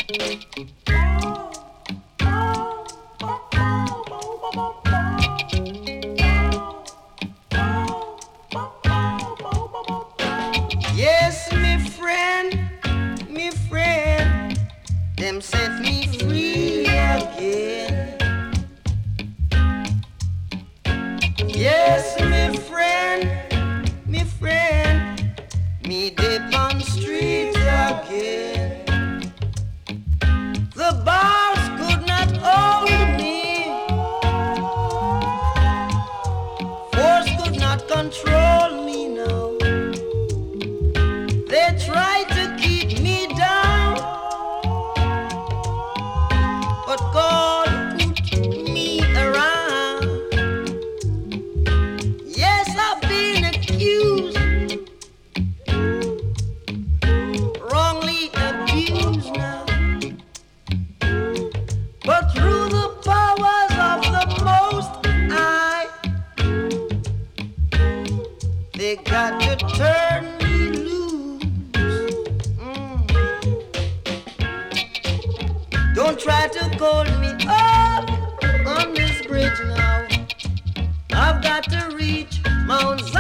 Yes, me friend, them set me free again. Yes, me friend, me dip on street again. The bars could not hold me, force could not control me now. They tried to keep me down, but God put me around. Yes, I've been accused, wrongly abused now, but through the powers of the Most High, they got to turn me loose. Don't try to hold me up on this bridge now. I've got to reach Mount Zion.